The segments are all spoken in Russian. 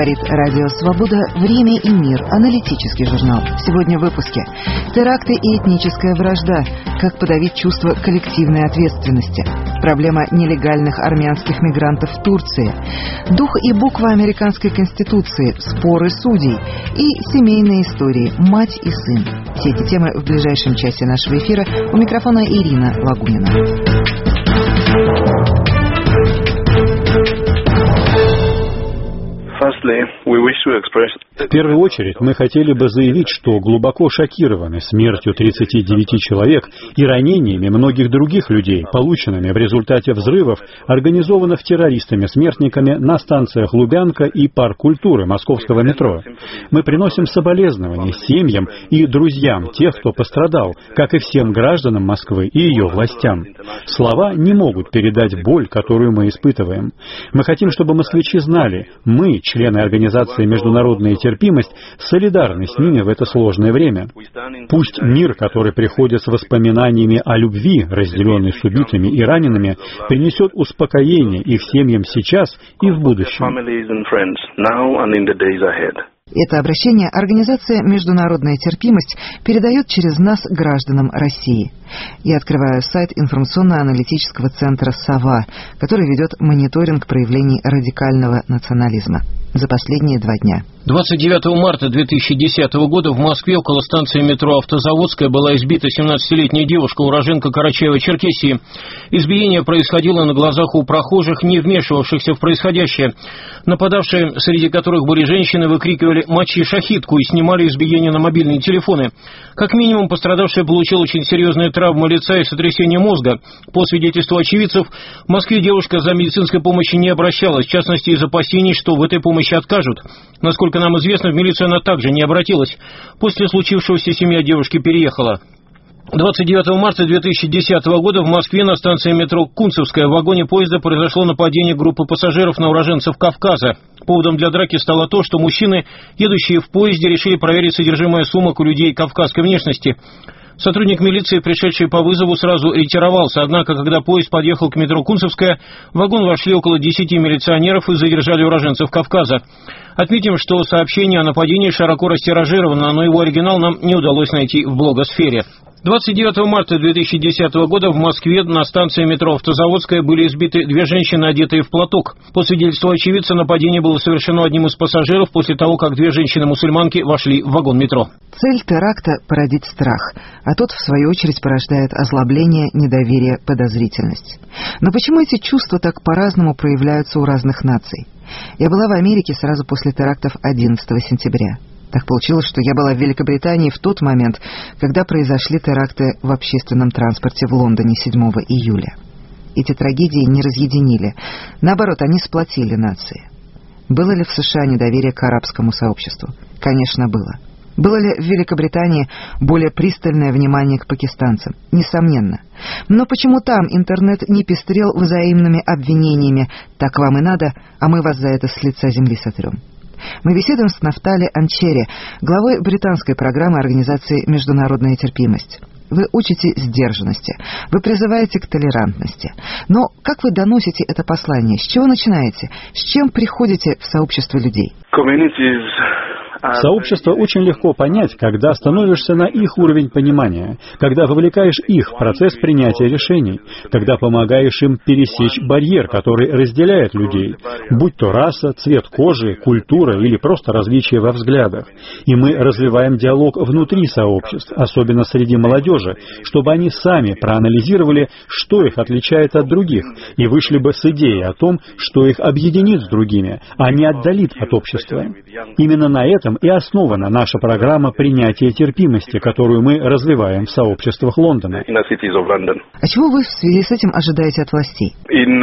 Говорит Радио Свобода, время и мир. Аналитический журнал. Сегодня в выпуске. Теракты и этническая вражда. Как подавить чувство коллективной ответственности. Проблема нелегальных армянских мигрантов в Турции. Дух и буква американской конституции. Споры судей. И семейные истории. Мать и сын. Все эти темы в ближайшем часе нашего эфира. У микрофона Ирина Лагунина. В первую очередь мы хотели бы заявить, что глубоко шокированы смертью 39 человек и ранениями многих других людей, полученными в результате взрывов, организованных террористами-смертниками на станциях Лубянка и Парк культуры московского метро. Мы приносим соболезнования семьям и друзьям тех, кто пострадал, как и всем гражданам Москвы и ее властям. Слова не могут передать боль, которую мы испытываем. Мы хотим, чтобы москвичи знали, мы, члены организации «Международная терпимость», солидарны с ними в это сложное время. Пусть мир, который приходит с воспоминаниями о любви, разделенной с убитыми и ранеными, принесет успокоение их семьям сейчас и в будущем. Это обращение организация «Международная терпимость» передает через нас гражданам России. Я открываю сайт информационно-аналитического центра «Сова», который ведет мониторинг проявлений радикального национализма за последние 2 дня. 29 марта 2010 года в Москве около станции метро «Автозаводская» была избита 17-летняя девушка, уроженка Карачаева-Черкесии. Избиение происходило на глазах у прохожих, не вмешивавшихся в происходящее. Нападавшие, среди которых были женщины, выкрикивали «Мочи шахидку» и снимали избиение на мобильные телефоны. Как минимум, пострадавшая получила очень серьезные травмы лица и сотрясение мозга. По свидетельству очевидцев, в Москве девушка за медицинской помощью не обращалась, в частности из опасений, что в этой помощи откажут. Насколько нам известно, в милицию она также не обратилась. После случившегося семья девушки переехала. 29 марта 2010 года в Москве на станции метро Кунцевская в вагоне поезда произошло нападение группы пассажиров на уроженцев Кавказа. Поводом для драки стало то, что мужчины, едущие в поезде, решили проверить содержимое сумок у людей кавказской внешности. Сотрудник милиции, пришедший по вызову, сразу ретировался, однако, когда поезд подъехал к метро Кунцевская, в вагон вошли около 10 милиционеров и задержали уроженцев Кавказа. Отметим, что сообщение о нападении широко растиражировано, но его оригинал нам не удалось найти в блогосфере. 29 марта 2010 года в Москве на станции метро «Автозаводская» были избиты 2 женщины, одетые в платок. По свидетельству очевидца, нападение было совершено одним из пассажиров после того, как 2 женщины-мусульманки вошли в вагон метро. Цель теракта – породить страх, а тот, в свою очередь, порождает озлобление, недоверие, подозрительность. Но почему эти чувства так по-разному проявляются у разных наций? Я была в Америке сразу после терактов 11 сентября. Так получилось, что я была в Великобритании в тот момент, когда произошли теракты в общественном транспорте в Лондоне 7 июля. Эти трагедии не разъединили. Наоборот, они сплотили нации. Было ли в США недоверие к арабскому сообществу? Конечно, было. Было ли в Великобритании более пристальное внимание к пакистанцам? Несомненно. Но почему там интернет не пестрел взаимными обвинениями «так вам и надо, а мы вас за это с лица земли сотрем»? Мы беседуем с Нафтали Анчери, главой британской программы организации «Международная терпимость». Вы учите сдержанности, вы призываете к толерантности. Но как вы доносите это послание? С чего начинаете? С чем приходите в сообщество людей? Сообщество очень легко понять, когда становишься на их уровень понимания, когда вовлекаешь их в процесс принятия решений, когда помогаешь им пересечь барьер, который разделяет людей, будь то раса, цвет кожи, культура или просто различия во взглядах. И мы развиваем диалог внутри сообществ, особенно среди молодежи, чтобы они сами проанализировали, что их отличает от других, и вышли бы с идеей о том, что их объединит с другими, а не отдалит от общества. Именно на этом и основана наша программа принятия терпимости, которую мы развиваем в сообществах Лондона. А чего вы в связи с этим ожидаете от властей?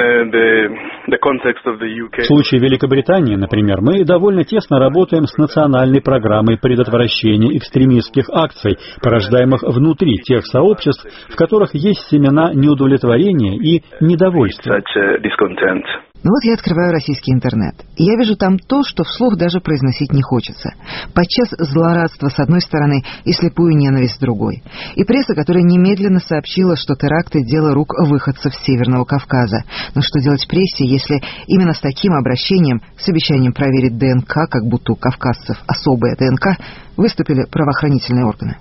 В случае Великобритании, например, мы довольно тесно работаем с национальной программой предотвращения экстремистских акций, порождаемых внутри тех сообществ, в которых есть семена неудовлетворения и недовольства. Но вот я открываю российский интернет, и я вижу там то, что вслух даже произносить не хочется. Подчас злорадство с одной стороны и слепую ненависть с другой. И пресса, которая немедленно сообщила, что теракты – дело рук выходцев с Северного Кавказа. Но что делать прессе, если именно с таким обращением, с обещанием проверить ДНК, как будто у кавказцев особая ДНК, выступили правоохранительные органы?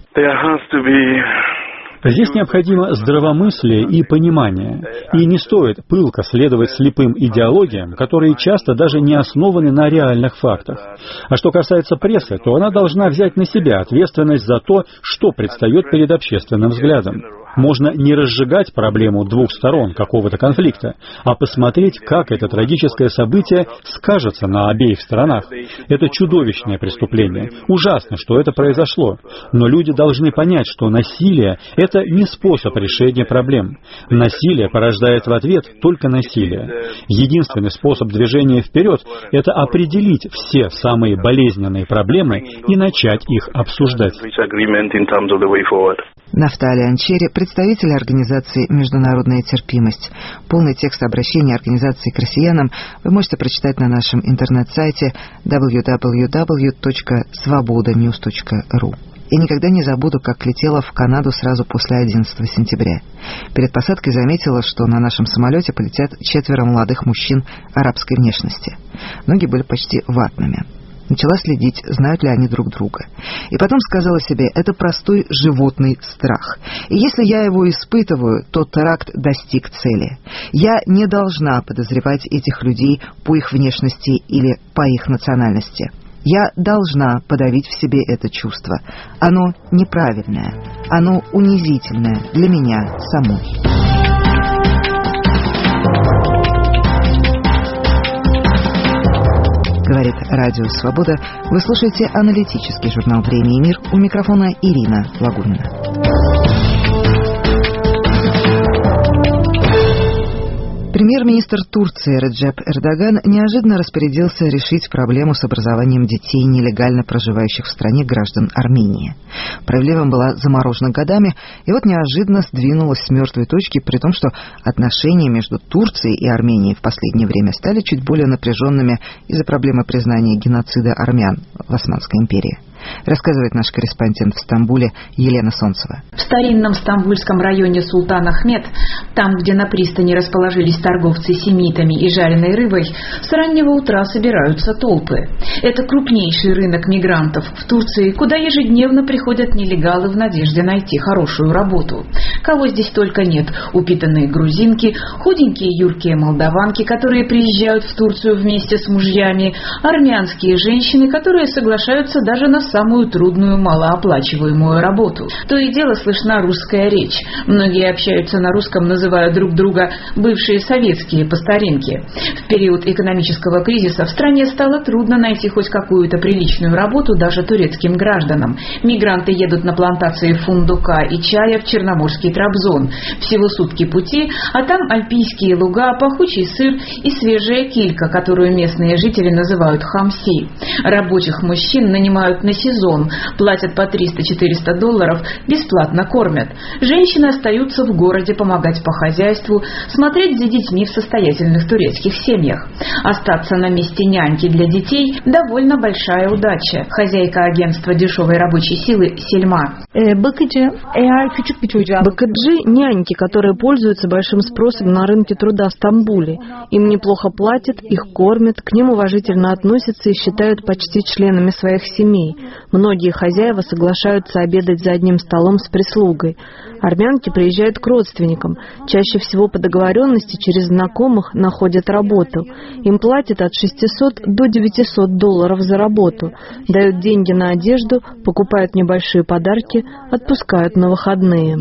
Здесь необходимо здравомыслие и понимание, и не стоит пылко следовать слепым идеологиям, которые часто даже не основаны на реальных фактах. А что касается прессы, то она должна взять на себя ответственность за то, что предстает перед общественным взглядом. Можно не разжигать проблему двух сторон какого-то конфликта, а посмотреть, как это трагическое событие скажется на обеих сторонах. Это чудовищное преступление. Ужасно, что это произошло. Но люди должны понять, что насилие – это не способ решения проблем. Насилие порождает в ответ только насилие. Единственный способ движения вперед – это определить все самые болезненные проблемы и начать их обсуждать. Нафтали Анчери, представитель организации «Международная терпимость». Полный текст обращения организации к россиянам вы можете прочитать на нашем интернет-сайте www.svobodanews.ru. Я никогда не забуду, как летела в Канаду сразу после 11 сентября. Перед посадкой заметила, что на нашем самолете полетят 4 молодых мужчин арабской внешности. Ноги были почти ватными. Начала следить, знают ли они друг друга. И потом сказала себе, это простой животный страх. И если я его испытываю, то теракт достиг цели. Я не должна подозревать этих людей по их внешности или по их национальности. Я должна подавить в себе это чувство. Оно неправильное, оно унизительное для меня самой. Говорит Радио Свобода. Вы слушаете аналитический журнал «Время и мир». У микрофона Ирина Лагунина. Премьер-министр Турции Реджеп Эрдоган неожиданно распорядился решить проблему с образованием детей, нелегально проживающих в стране граждан Армении. Проблема была заморожена годами, и вот неожиданно сдвинулась с мертвой точки, при том, что отношения между Турцией и Арменией в последнее время стали чуть более напряженными из-за проблемы признания геноцида армян в Османской империи. Рассказывает наш корреспондент в Стамбуле Елена Солнцева. В старинном стамбульском районе Султан Ахмед, там, где на пристани расположились торговцы семитами и жареной рыбой, с раннего утра собираются толпы. Это крупнейший рынок мигрантов в Турции, куда ежедневно приходят нелегалы в надежде найти хорошую работу. Кого здесь только нет. Упитанные грузинки, худенькие юркие молдаванки, которые приезжают в Турцию вместе с мужьями, армянские женщины, которые соглашаются даже на самую трудную малооплачиваемую работу. То и дело слышна русская речь. Многие общаются на русском, называя друг друга бывшие советские по старинке. В период экономического кризиса в стране стало трудно найти хоть какую-то приличную работу даже турецким гражданам. Мигранты едут на плантации фундука и чая в Черноморский Трабзон. Всего сутки пути, а там альпийские луга, пахучий сыр и свежая килька, которую местные жители называют хамси. Рабочих мужчин нанимают на сезон, платят по $300-400, бесплатно кормят. Женщины остаются в городе помогать по хозяйству, смотреть за детьми в состоятельных турецких семьях. Остаться на месте няньки для детей – довольно большая удача. Хозяйка агентства дешевой рабочей силы Сельма. Бакыджи – няньки, которые пользуются большим спросом на рынке труда в Стамбуле. Им неплохо платят, их кормят, к ним уважительно относятся и считают почти членами своих семей. Многие хозяева соглашаются обедать за одним столом с прислугой. Армянки приезжают к родственникам. Чаще всего по договоренности через знакомых находят работу. Им платят от $600 до $900 за работу. Дают деньги на одежду, покупают небольшие подарки, отпускают на выходные.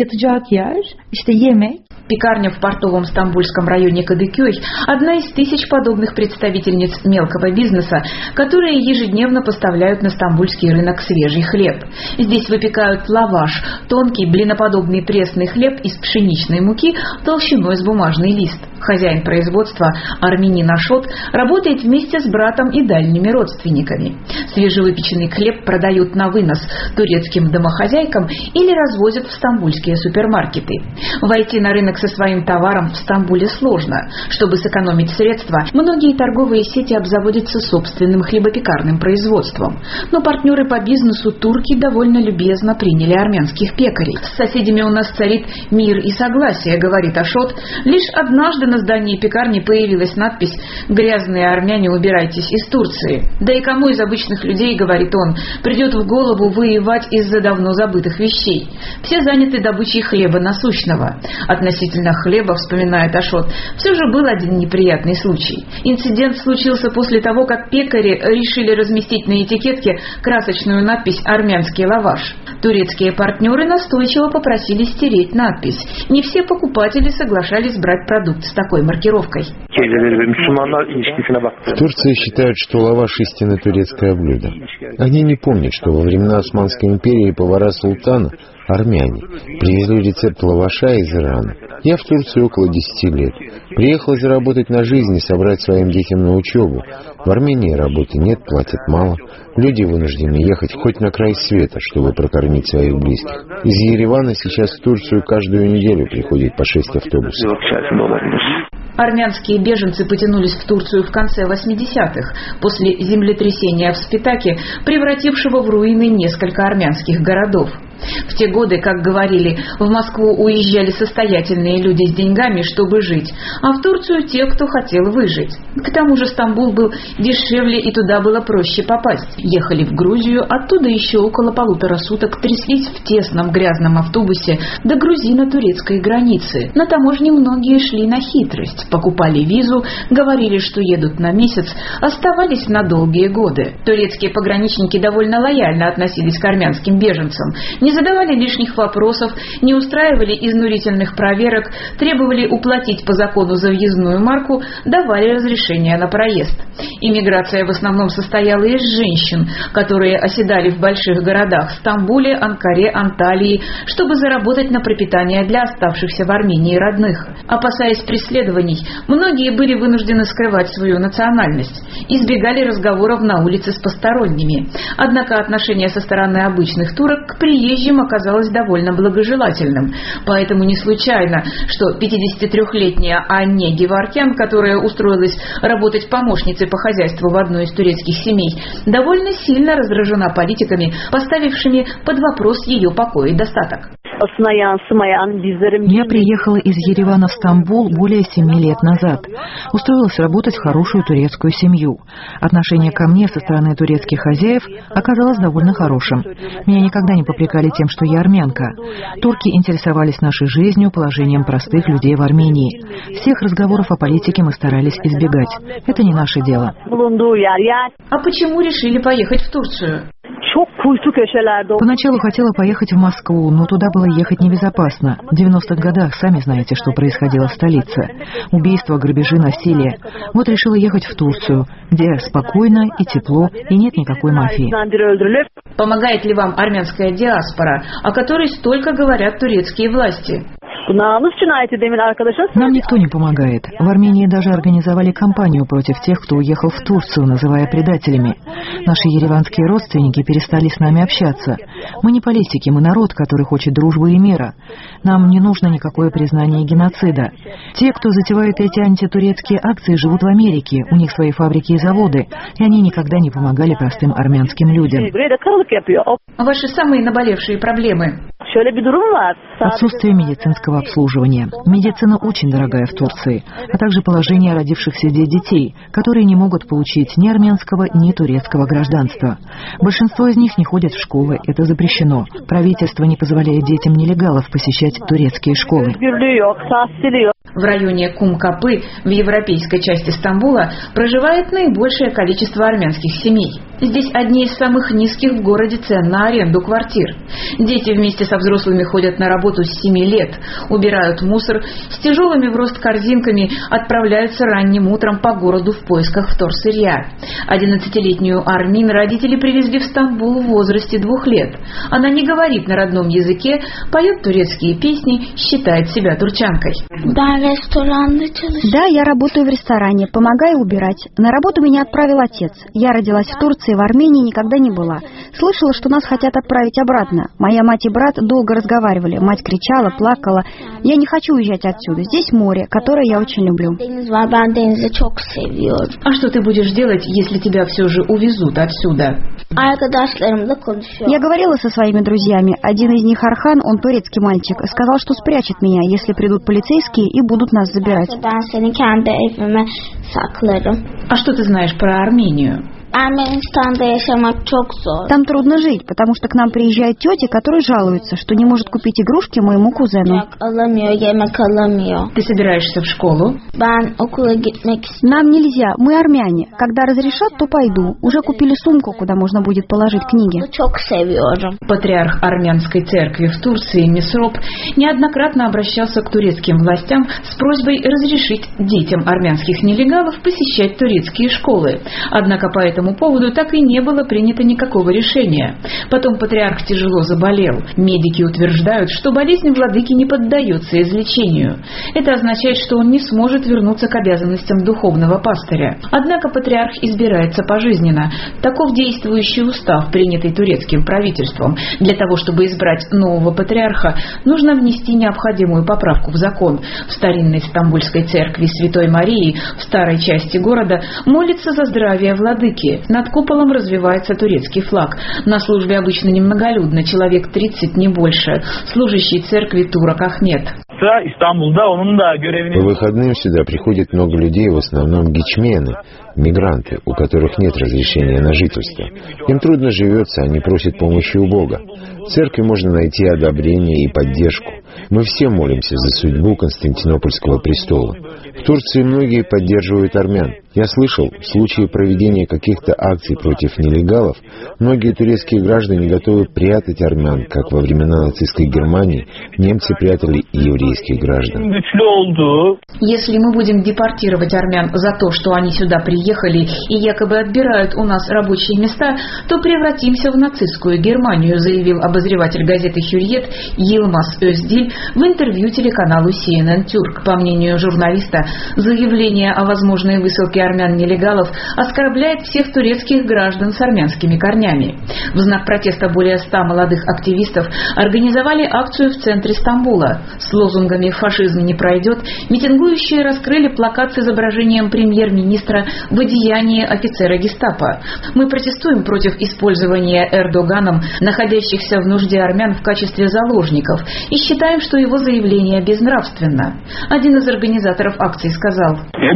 Пекарня в портовом стамбульском районе Кадыкёй – одна из тысяч подобных представительниц мелкого бизнеса, которые ежедневно поставляют на стамбульский рынок свежий хлеб. Здесь выпекают лаваш – тонкий блиноподобный пресный хлеб из пшеничной муки толщиной с бумажный лист. Хозяин производства, армянин Ашот, работает вместе с братом и дальними родственниками. Свежевыпеченный хлеб продают на вынос турецким домохозяйкам или развозят в стамбульские супермаркеты. Войти на рынок со своим товаром в Стамбуле сложно. Чтобы сэкономить средства, многие торговые сети обзаводятся собственным хлебопекарным производством. Но партнеры по бизнесу турки довольно любезно приняли армянских пекарей. С соседями у нас царит мир и согласие, говорит Ашот. Лишь однажды на здании пекарни появилась надпись «Грязные армяне, убирайтесь из Турции». Да и кому из обычных людей, говорит он, придет в голову воевать из-за давно забытых вещей? Все заняты добычей хлеба насущного. Относительно хлеба, вспоминает Ашот, все же был один неприятный случай. Инцидент случился после того, как пекари решили разместить на этикетке красочную надпись «Армянский лаваш». Турецкие партнеры настойчиво попросили стереть надпись. Не все покупатели соглашались брать продукт с такой маркировкой. В Турции считают, что лаваш истинно турецкое блюдо. Они не помнят, что во времена Османской империи повара султана, армяне, привезли рецепт лаваша из Ирана. Я в Турции около 10 лет. Приехал заработать на жизнь и собрать своим детям на учебу. В Армении работы нет, платят мало. Люди вынуждены ехать хоть на край света, чтобы прокормить своих близких. Из Еревана сейчас в Турцию каждую неделю приходит по 6 автобусов. Армянские беженцы потянулись в Турцию в конце 80-х, после землетрясения в Спитаке, превратившего в руины несколько армянских городов. В те годы, как говорили, в Москву уезжали состоятельные люди с деньгами, чтобы жить, а в Турцию те, кто хотел выжить. К тому же Стамбул был дешевле и туда было проще попасть. Ехали в Грузию, оттуда еще около 1,5 суток тряслись в тесном грязном автобусе до грузино-турецкой границы. На таможне многие шли на хитрость, покупали визу, говорили, что едут на месяц, оставались на долгие годы. Турецкие пограничники довольно лояльно относились к армянским беженцам, не задавали лишних вопросов, не устраивали изнурительных проверок, требовали уплатить по закону за въездную марку, давали разрешение на проезд. Иммиграция в основном состояла из женщин, которые оседали в больших городах Стамбуле, Анкаре, Анталии, чтобы заработать на пропитание для оставшихся в Армении родных. Опасаясь преследований, многие были вынуждены скрывать свою национальность, избегали разговоров на улице с посторонними. Однако отношение со стороны обычных турок к приезжим оказалось довольно благожелательным. Поэтому не случайно, что 53-летняя Анне Геворкян, которая устроилась работать помощницей по хозяйству в одной из турецких семей, довольно сильно раздражена политиками, поставившими под вопрос ее покой и достаток. Я приехала из Еревана в Стамбул более 7 лет назад. Устроилась работать в хорошую турецкую семью. Отношение ко мне со стороны турецких хозяев оказалось довольно хорошим. Меня никогда не попрекали тем, что я армянка. Турки интересовались нашей жизнью, положением простых людей в Армении. Всех разговоров о политике мы старались избегать. Это не наше дело. А почему решили поехать в Турцию? Поначалу хотела поехать в Москву, но туда было ехать небезопасно. В 90-х годах сами знаете, что происходило в столице. Убийства, грабежи, насилие. Вот решила ехать в Турцию, где спокойно и тепло, и нет никакой мафии. Помогает ли вам армянская диаспора, о которой столько говорят турецкие власти? Нам никто не помогает. В Армении даже организовали кампанию против тех, кто уехал в Турцию, называя предателями. Наши ереванские родственники перестали с нами общаться. Мы не политики, мы народ, который хочет дружбы и мира. Нам не нужно никакое признание геноцида. Те, кто затевают эти антитурецкие акции, живут в Америке, у них свои фабрики и заводы, и они никогда не помогали простым армянским людям. Ваши самые наболевшие проблемы? Отсутствие медицинского обслуживания. Медицина очень дорогая в Турции, а также положение родившихся здесь детей, которые не могут получить ни армянского, ни турецкого гражданства. Большинство из них не ходят в школы, это запрещено. Правительство не позволяет детям нелегалов посещать турецкие школы. В районе Кум-Капы, в европейской части Стамбула, проживает наибольшее количество армянских семей. Здесь одни из самых низких в городе цен на аренду квартир. Дети вместе со взрослыми ходят на работу с 7 лет, убирают мусор, с тяжелыми в рост корзинками отправляются ранним утром по городу в поисках вторсырья. 11-летнюю Армин родители привезли в Стамбул в возрасте 2 лет. Она не говорит на родном языке, поет турецкие песни, считает себя турчанкой. Да, я работаю в ресторане, помогаю убирать. На работу меня отправил отец. Я родилась в Турции, в Армении никогда не была. Слышала, что нас хотят отправить обратно. Моя мать и брат долго разговаривали. Мать кричала, плакала. Я не хочу уезжать отсюда. Здесь море, которое я очень люблю. А что ты будешь делать, если тебя все же увезут отсюда? Я говорила со своими друзьями. Один из них, Архан, он турецкий мальчик, сказал, что спрячет меня, если придут полицейские и будут нас забирать. А что ты знаешь про Армению? Там трудно жить, потому что к нам приезжают тети, которые жалуются, что не может купить игрушки моему кузену. Ты собираешься в школу? Нам нельзя, мы армяне. Когда разрешат, то пойду. Уже купили сумку, куда можно будет положить книги. Патриарх армянской церкви в Турции Месроп неоднократно обращался к турецким властям с просьбой разрешить детям армянских нелегалов посещать турецкие школы. Однако по этому поводу так и не было принято никакого решения. Потом патриарх тяжело заболел. Медики утверждают, что болезнь владыки не поддается излечению. Это означает, что он не сможет вернуться к обязанностям духовного пастыря. Однако патриарх избирается пожизненно. Таков действующий устав, принятый турецким правительством. Для того, чтобы избрать нового патриарха, нужно внести необходимую поправку в закон. В старинной Стамбульской церкви Святой Марии в старой части города молится за здравие владыки. Над куполом развивается турецкий флаг. На службе обычно немноголюдно, человек 30, не больше. Служащий церкви турок Ахмед. По выходным сюда приходит много людей, в основном гичмены, мигранты, у которых нет разрешения на жительство. Им трудно живется, они просят помощи у Бога. В церкви можно найти одобрение и поддержку. Мы все молимся за судьбу Константинопольского престола. В Турции многие поддерживают армян. Я слышал, в случае проведения каких-то акций против нелегалов, многие турецкие граждане готовы прятать армян, как во времена нацистской Германии немцы прятали и еврейских граждан. Если мы будем депортировать армян за то, что они сюда приехали и якобы отбирают у нас рабочие места, то превратимся в нацистскую Германию, заявил обозреватель газеты «Хюрриет» Йилмаз Özdil в интервью телеканалу CNN Türk. По мнению журналиста, заявление о возможной высылке армян-нелегалов оскорбляет всех турецких граждан с армянскими корнями. В знак протеста более 100 молодых активистов организовали акцию в центре Стамбула. С лозунгами «Фашизм не пройдет» митингующие раскрыли плакат с изображением премьер-министра в одеянии офицера гестапо. «Мы протестуем против использования Эрдоганом находящихся в нужде армян в качестве заложников и считаем, что его заявление безнравственно». Один из организаторов акции сказал: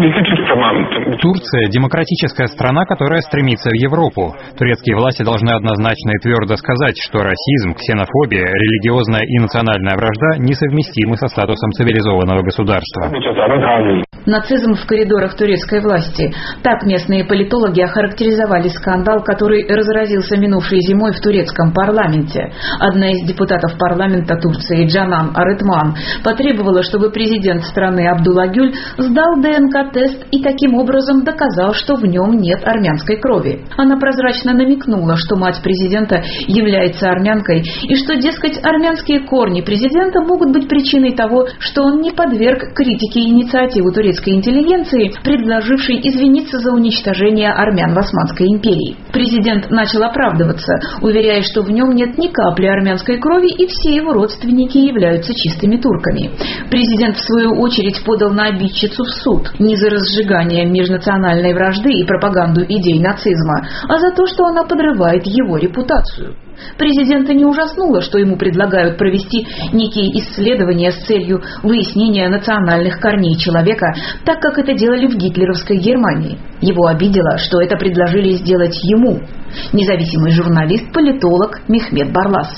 Турция – демократическая страна, которая стремится в Европу. Турецкие власти должны однозначно и твердо сказать, что расизм, ксенофобия, религиозная и национальная вражда несовместимы со статусом цивилизованного государства. Нацизм в коридорах турецкой власти. Так местные политологи охарактеризовали скандал, который разразился минувшей зимой в турецком парламенте. Одна из депутатов парламента Турции, Джанан Арытман, потребовала, чтобы президент страны Абдулла Гюль сдал ДНК-тест и таким образом доказал, что в нем нет армянской крови. Она прозрачно намекнула, что мать президента является армянкой и что, дескать, армянские корни президента могут быть причиной того, что он не подверг критике инициативу турецкой интеллигенции, предложившей извиниться за уничтожение армян в Османской империи. Президент начал оправдываться, уверяя, что в нем нет ни капли армянской крови и все его родственники являются чистыми турками. Президент, в свою очередь, подал на обидчицу в суд не за разжигание межнациональной вражды и пропаганду идей нацизма, а за то, что она подрывает его репутацию. Президента не ужаснуло, что ему предлагают провести некие исследования с целью выяснения национальных корней человека, так как это делали в гитлеровской Германии. Его обидело, что это предложили сделать ему. Независимый журналист, политолог Мехмет Барлас.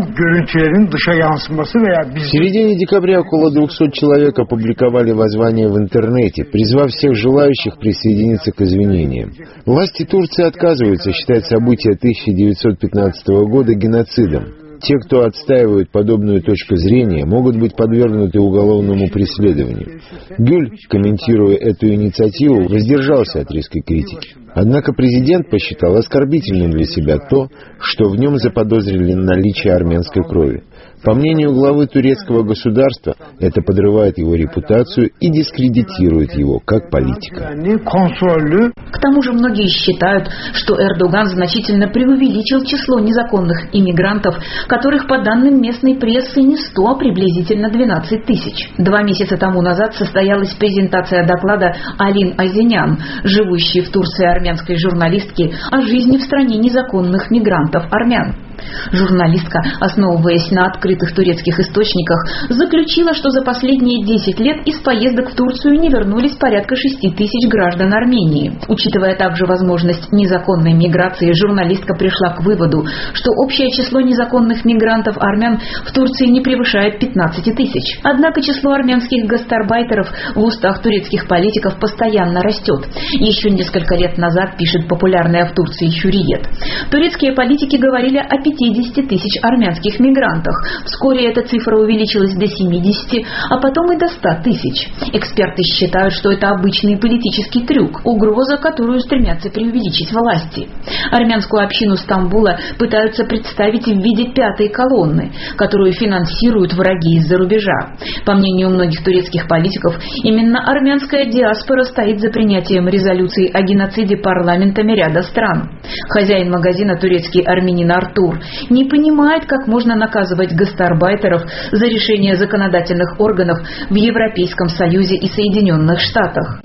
В середине декабря около 200 человек опубликовали воззвание в интернете, призвав всех желающих присоединиться к извинениям. Власти Турции отказываются считать события 1915 года геноцидом. Те, кто отстаивают подобную точку зрения, могут быть подвергнуты уголовному преследованию. Гюль, комментируя эту инициативу, воздержался от резкой критики. Однако президент посчитал оскорбительным для себя то, что в нем заподозрили наличие армянской крови. По мнению главы турецкого государства, это подрывает его репутацию и дискредитирует его как политика. К тому же многие считают, что Эрдоган значительно преувеличил число незаконных иммигрантов, которых по данным местной прессы не 100, а приблизительно 12 тысяч. 2 месяца тому назад состоялась презентация доклада Алин Азинян, живущей в Турции армянской журналистки, о жизни в стране незаконных мигрантов армян. Журналистка, основываясь на открытых турецких источниках, заключила, что за последние 10 лет из поездок в Турцию не вернулись порядка 6 тысяч граждан Армении. Учитывая также возможность незаконной миграции, журналистка пришла к выводу, что общее число незаконных мигрантов армян в Турции не превышает 15 тысяч. Однако число армянских гастарбайтеров в устах турецких политиков постоянно растет. Еще несколько лет назад, пишет популярная в Турции Hürriyet, турецкие политики говорили о 50 тысяч армянских мигрантах. Вскоре эта цифра увеличилась до 70, а потом и до 100 тысяч. Эксперты считают, что это обычный политический трюк, угроза, которую стремятся преувеличить власти. Армянскую общину Стамбула пытаются представить в виде пятой колонны, которую финансируют враги из-за рубежа. По мнению многих турецких политиков, именно армянская диаспора стоит за принятием резолюции о геноциде парламентами ряда стран. Хозяин магазина, турецкий армянин Артур, не понимает, как можно наказывать гастарбайтеров за решение законодательных органов в Европейском Союзе и Соединенных Штатах.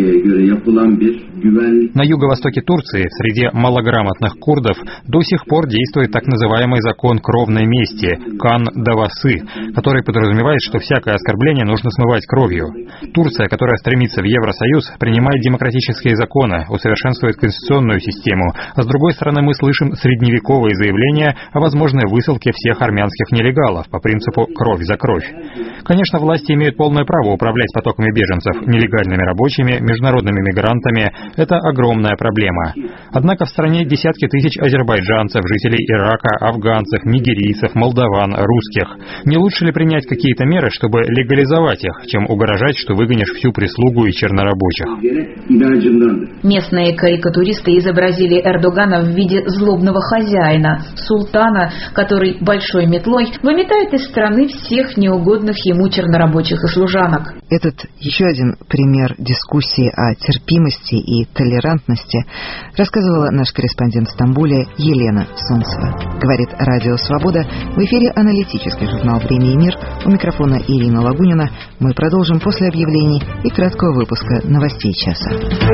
На юго-востоке Турции, в среде малограмотных курдов, до сих пор действует так называемый закон кровной мести – Кан-Давасы, который подразумевает, что всякое оскорбление нужно смывать кровью. Турция, которая стремится в Евросоюз, принимает демократические законы, усовершенствует конституционную систему, а с другой стороны мы слышим средневековые заявления о возможной высылке всех армянских нелегалов по принципу «кровь за кровь». Конечно, власти имеют полное право управлять потоками беженцев, нелегальными рабочими, международными мигрантами. Это огромная проблема. Однако в стране десятки тысяч азербайджанцев, жителей Ирака, афганцев, нигерийцев, молдаван, русских. Не лучше ли принять какие-то меры, чтобы легализовать их, чем угрожать, что выгонишь всю прислугу и чернорабочих? Местные карикатуристы изобразили Эрдогана в виде злобного хозяина, султана, который большой метлой выметает из страны всех неугодных ему чернорабочих и служанок. Этот еще один пример дискуссии о терпимости и толерантности рассказывала наш корреспондент в Стамбуле Елена Солнцева. Говорит Радио Свобода. В эфире аналитический журнал «Время и мир». У микрофона Ирина Лагунина. Мы продолжим после объявлений и краткого выпуска новостей часа.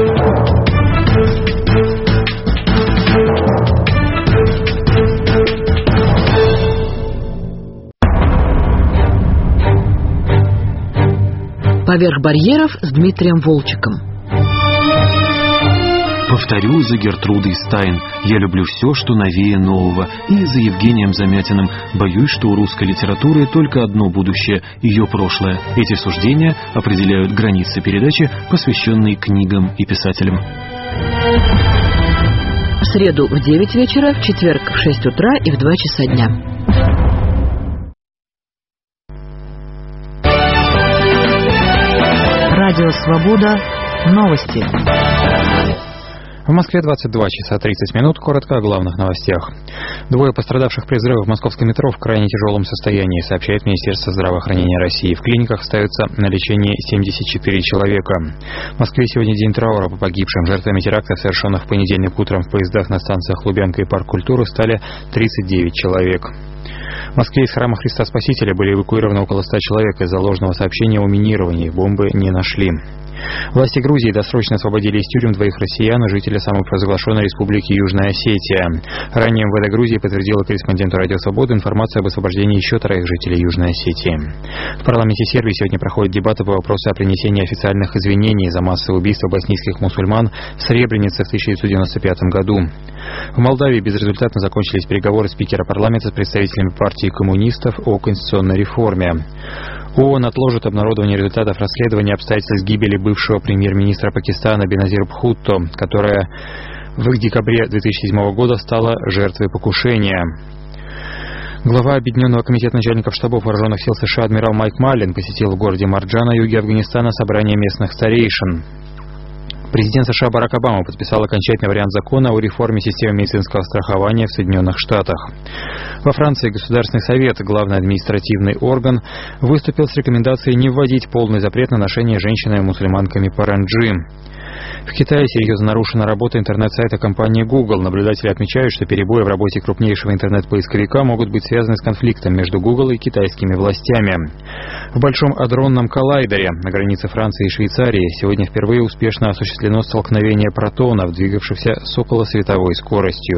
«Поверх барьеров» с Дмитрием Волчиком. Повторю за Гертрудой Стайн: я люблю все, что новее нового. И за Евгением Замятиным: боюсь, что у русской литературы только одно будущее — ее прошлое. Эти суждения определяют границы передачи, посвященной книгам и писателям. В среду в 9 вечера, в четверг в 6 утра и в 2 часа дня. Радио Свобода. Новости. В Москве 22 часа 30 минут. Коротко о главных новостях. 2 пострадавших при взрывах в московском метро в крайне тяжелом состоянии, сообщает Министерство здравоохранения России. В клиниках остаются на лечении 74 человека. В Москве сегодня день траура по погибшим. Жертвами терактов, совершенных в понедельник утром в поездах на станциях Лубянка и Парк культуры, стали 39 человек. В Москве из храма Христа Спасителя были эвакуированы около 100 человек из-за ложного сообщения о минировании. Бомбы не нашли. Власти Грузии досрочно освободили из тюрем 2 россиян и жителя самопровозглашенной республики Южная Осетия. Ранее МВД Грузии подтвердила корреспонденту Радио Свобода информацию об освобождении еще 3 жителей Южной Осетии. В парламенте Сербии сегодня проходят дебаты по вопросу о принесении официальных извинений за массовое убийство боснийских мусульман в Сребренице в 1995 году. В Молдавии безрезультатно закончились переговоры спикера парламента с представителями партии коммунистов о конституционной реформе. ООН отложит обнародование результатов расследования обстоятельств гибели бывшего премьер-министра Пакистана Беназира Бхутто, которая в декабре 2007 года стала жертвой покушения. Глава Объединенного комитета начальников штабов вооруженных сил США адмирал Майк Маллин посетил в городе Марджа на юге Афганистана собрание местных старейшин. Президент США Барак Обама подписал окончательный вариант закона о реформе системы медицинского страхования в Соединенных Штатах. Во Франции Государственный совет, главный административный орган, выступил с рекомендацией не вводить полный запрет на ношение женщинами-мусульманками паранджи. В Китае серьезно нарушена работа интернет-сайта компании Google. Наблюдатели отмечают, что перебои в работе крупнейшего интернет-поисковика могут быть связаны с конфликтом между Google и китайскими властями. В Большом адронном коллайдере на границе Франции и Швейцарии сегодня впервые успешно осуществлено столкновение протонов, двигавшихся с околосветовой скоростью.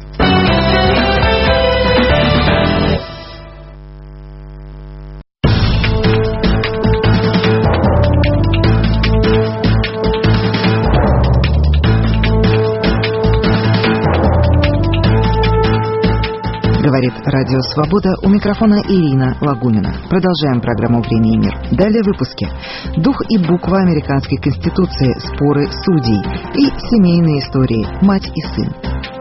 Говорит Радио Свобода, у микрофона Ирина Лагунина. Продолжаем программу «Время и мир». Далее в выпуске. Дух и буква американской конституции, споры судей и семейные истории «Мать и сын».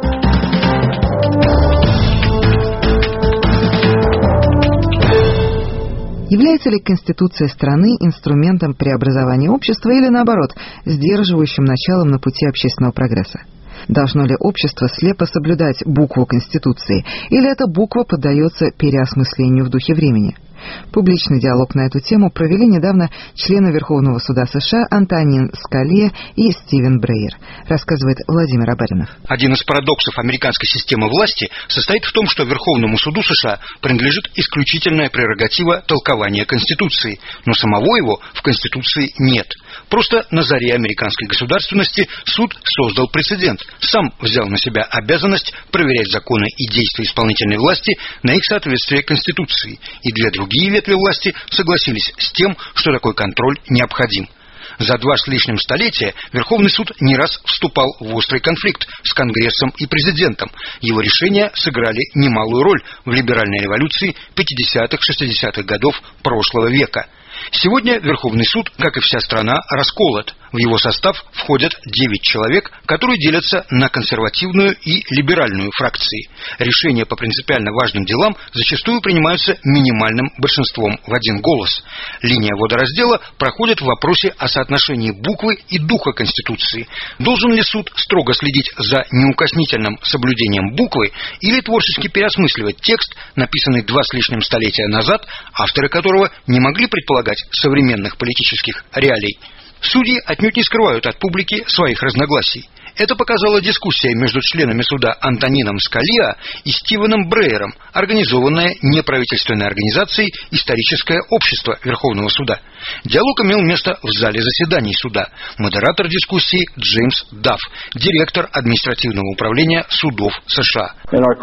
Является ли Конституция страны инструментом преобразования общества или, наоборот, сдерживающим началом на пути общественного прогресса? Должно ли общество слепо соблюдать букву Конституции, или эта буква поддается переосмыслению в духе времени? Публичный диалог на эту тему провели недавно члены Верховного суда США Антонин Скалия и Стивен Брейер, рассказывает Владимир Абаринов. Один из парадоксов американской системы власти состоит в том, что Верховному суду США принадлежит исключительная прерогатива толкования Конституции, но самого его в Конституции нет. Просто на заре американской государственности суд создал прецедент, сам взял на себя обязанность проверять законы и действия исполнительной власти на их соответствие Конституции, и две другие ветви власти согласились с тем, что такой контроль необходим. За 2 с лишним столетия Верховный суд не раз вступал в острый конфликт с Конгрессом и президентом. Его решения сыграли немалую роль в либеральной революции 50-х-60-х годов прошлого века. Сегодня Верховный суд, как и вся страна, расколот. В его состав входят 9 человек, которые делятся на консервативную и либеральную фракции. Решения по принципиально важным делам зачастую принимаются минимальным большинством в один голос. Линия водораздела проходит в вопросе о соотношении буквы и духа Конституции. Должен ли суд строго следить за неукоснительным соблюдением буквы или творчески переосмысливать текст, написанный 2 с лишним столетия назад, авторы которого не могли предполагать современных политических реалий? Судьи отнюдь не скрывают от публики своих разногласий. Это показала дискуссия между членами суда Антонином Скалия и Стивеном Брейером, организованная неправительственной организацией «Историческое общество Верховного суда». Диалог имел место в зале заседаний суда. Модератор дискуссии Джеймс Дафф, директор административного управления судов США.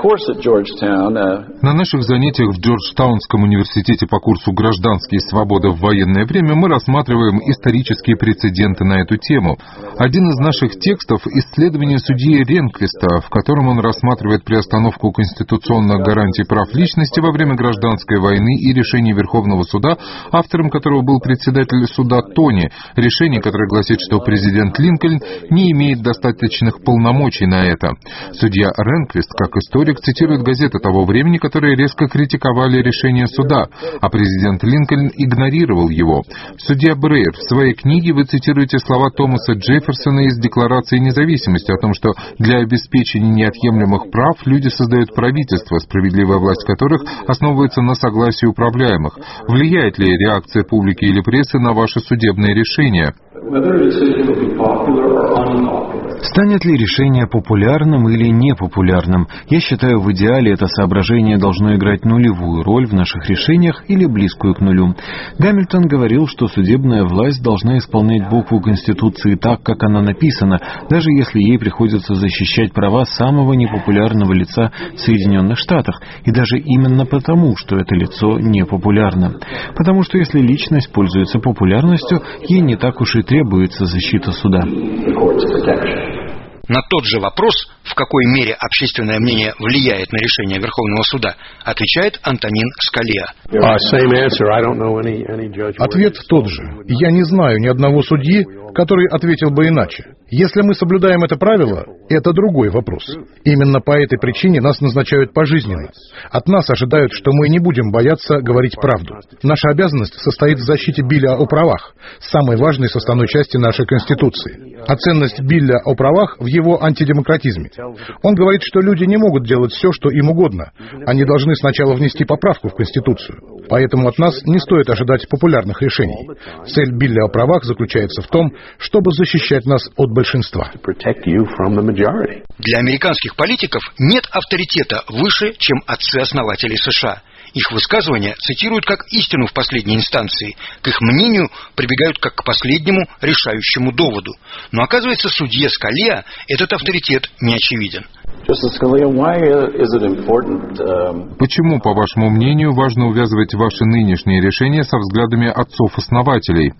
На наших занятиях в Джорджтаунском университете по курсу «Гражданские свободы в военное время» мы рассматриваем исторические прецеденты на эту тему. Один из наших текстов – исследование судьи Ренквиста, в котором он рассматривает приостановку конституционных гарантий прав личности во время гражданской войны и решение Верховного суда, автором которого был председатель суда Тони, решение, которое гласит, что президент Линкольн не имеет достаточных полномочий на это. Судья Ренквист, как историк, цитирует газеты того времени, которые резко критиковали решение суда, а президент Линкольн игнорировал его. Судья Брейер, в своей книге вы цитируете слова Томаса Джефферсона из Декларации независимости о том, что для обеспечения неотъемлемых прав люди создают правительство, справедливая власть которых основывается на согласии управляемых. Влияет ли реакция публики или прессы на ваши судебные решения? Станет ли решение популярным или непопулярным? Я считаю, в идеале это соображение должно играть нулевую роль в наших решениях или близкую к нулю. Гамильтон говорил, что судебная власть должна исполнять букву Конституции так, как она написана, даже если ей приходится защищать права самого непопулярного лица в Соединенных Штатах, и даже именно потому, что это лицо непопулярно. Потому что если личность пользуется популярностью, ей не так уж и требуется защита суда. На тот же вопрос, в какой мере общественное мнение влияет на решение Верховного суда, отвечает Антонин Скалиа. Ответ тот же. Я не знаю ни одного судьи, который ответил бы иначе. Если мы соблюдаем это правило, это другой вопрос. Именно по этой причине нас назначают пожизненно. От нас ожидают, что мы не будем бояться говорить правду. Наша обязанность состоит в защите Билля о правах, самой важной составной части нашей Конституции. А ценность Билля о правах в его антидемократизме. Он говорит, что люди не могут делать все, что им угодно. Они должны сначала внести поправку в Конституцию. Поэтому от нас не стоит ожидать популярных решений. Цель Билля о правах заключается в том, чтобы защищать нас от большинства. Для американских политиков нет авторитета выше, чем отцы-основатели США. Их высказывания цитируют как истину в последней инстанции, к их мнению прибегают как к последнему решающему доводу. Но оказывается, судье Скалиа этот авторитет не очевиден. Почему, по вашему мнению, важно увязывать ваши нынешние решения со взглядами отцов-основателей?